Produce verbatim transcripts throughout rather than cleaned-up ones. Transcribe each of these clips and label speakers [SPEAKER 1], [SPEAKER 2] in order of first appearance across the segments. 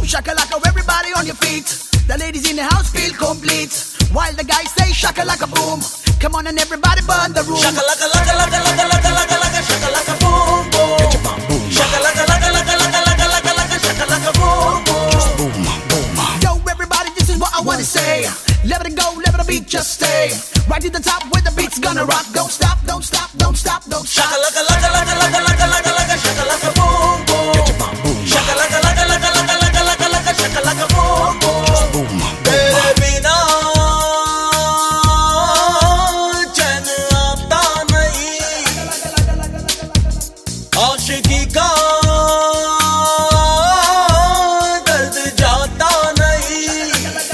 [SPEAKER 1] shakalaka, everybody on your feet. The ladies in the house feel complete, while the guys say shakalaka boom. Come on and everybody burn the room.
[SPEAKER 2] Shakalaka laka laka laka laka laka laka shakalaka boom boom.
[SPEAKER 1] Get your bum boom.
[SPEAKER 2] Shakalaka laka laka laka laka laka laka shakalaka boom boom.
[SPEAKER 1] Just boom boom. Yo everybody, this is what I wanna say. Let it go, let the beat just stay right to the top where the beat's gonna rock. Don't stop, don't stop, don't stop, don't stop.
[SPEAKER 2] Shakalaka laka laka laka laka laka laka shakalaka boom boom.
[SPEAKER 1] Get your bum boom.
[SPEAKER 2] Shakalaka laka laka laka laka laka laka shakalaka boom boom.
[SPEAKER 1] Just boom boom.
[SPEAKER 2] तेरे बिना चैन आता नहीं, आशिकी का दर्द जाता नहीं।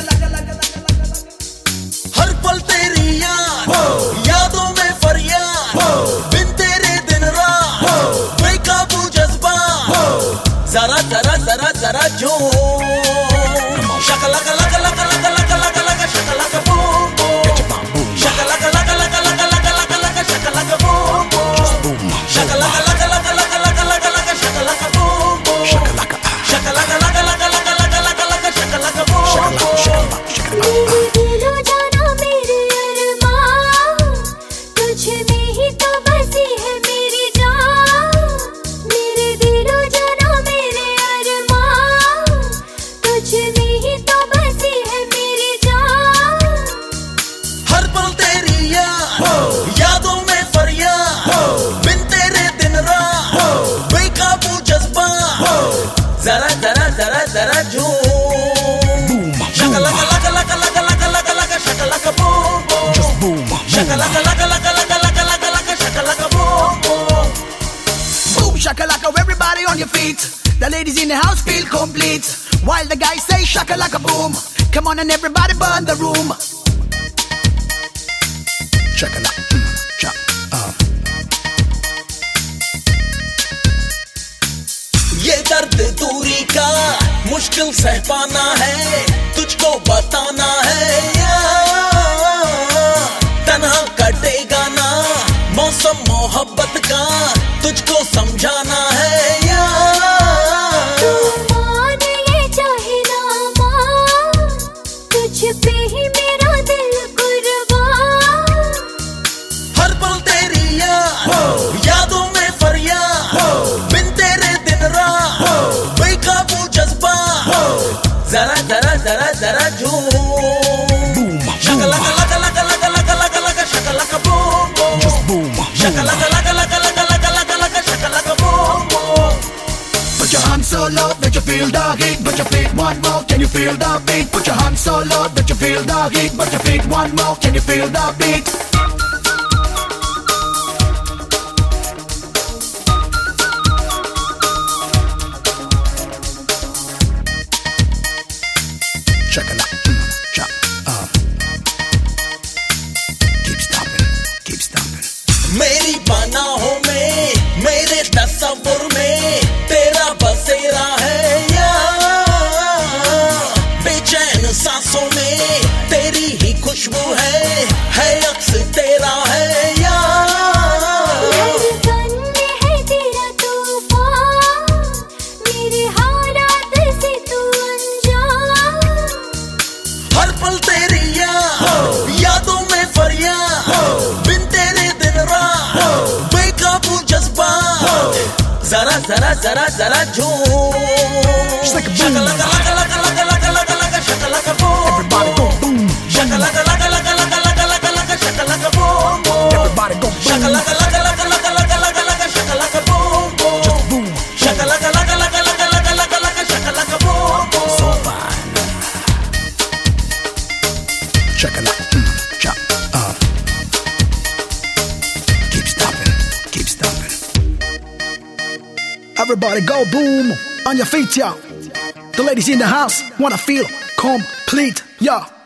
[SPEAKER 2] हर पल तेरी याद, यादों में फरियाद, बिन तेरे दिन रात बेकाबू जज्बा, जरा जरा जरा जरा झूम। Shakalaka laka laka laka laka laka laka shakalaka boom boom. Shakalaka laka laka laka laka laka laka shakalaka boom boom. Shakalaka laka laka laka laka laka laka shakalaka boom boom. Shakalaka laka laka laka laka laka laka shakalaka boom boom.
[SPEAKER 3] मेरे दिलो जाना मेरे अरमान, तुझ में ही तो बसी है मेरी जान। मेरे दिलो जाना मेरे अरमान, तुझ में ही तो बसी है मेरी जान।
[SPEAKER 2] हर पल तेरी याद, यादों में फरियाद, बिन तेरे दिन रात बेकाबू जज्बा, जरा जरा जरा जरा झूम। Shakalaka laka laka laka laka laka laka shakalaka boom boom. Shakalaka laka laka laka laka laka laka shakalaka boom boom.
[SPEAKER 1] Boom shakalaka, everybody on your feet. The ladies in the house feel complete, while the guys say shakalaka boom. Come on and everybody burn the room. Shakalaka, mm, shak, uh.
[SPEAKER 2] ये दर्द दूरी का मुश्किल सह पाना है, तुझको बताना है यार। तन्हा कटेगा ना मौसम मोहब्बत का, तुझको समझाना है यार।
[SPEAKER 3] तू मान ये चाहे ना मान, तुझ पे ही मेरा दिल कुर्बान।
[SPEAKER 2] हर पल तेरी याद, यादों में फरियाद, बिन तेरे दिन रात बेकाबू जज्बा, जरा जरा जरा जरा झूम। Shakalaka laka laka laka laka laka laka shakalaka boom boom. Shakalaka laka laka laka laka laka laka shakalaka boom boom.
[SPEAKER 1] Put your hands so low that you feel the heat. Put your feet one more, can you feel the beat? Put your hands so low that you feel the heat. Put your feet one more, can you feel the beat? Shakalaka, mm, shak, uh. Keep stomping, keep stomping.
[SPEAKER 2] मेरी पनाहों में, मेरे तस्वुर में तेरा बसेरा है यार। बेचैन सांसों में तेरी ही खुशबू है, है अक्स तेरा है यार।
[SPEAKER 3] धड़कन में है तेरा तूफान, मेरे हालात से तू अनजान।
[SPEAKER 2] हर पल तेरी याद, यादों में फरियाद, बिन तेरे दिन रात बेकाबू जज्बा, जरा जरा जरा जरा झूम।
[SPEAKER 1] like a boom.
[SPEAKER 2] Shakalaka laka laka laka laka laka laka shakalaka boom.
[SPEAKER 1] Everybody go boom.
[SPEAKER 2] Shakalaka laka laka laka laka laka laka shakalaka boom boom.
[SPEAKER 1] Everybody go boom.
[SPEAKER 2] Shakalaka laka laka laka laka laka laka shakalaka boom boom.
[SPEAKER 1] Just boom.
[SPEAKER 2] Shakalaka laka laka laka laka laka laka shakalaka boom boom.
[SPEAKER 1] So fine. Shakalaka, mm, shak, uh. Keep stomping, keep stomping. Everybody go boom on your feet, y'all. The ladies in the house wanna feel complete, yeah.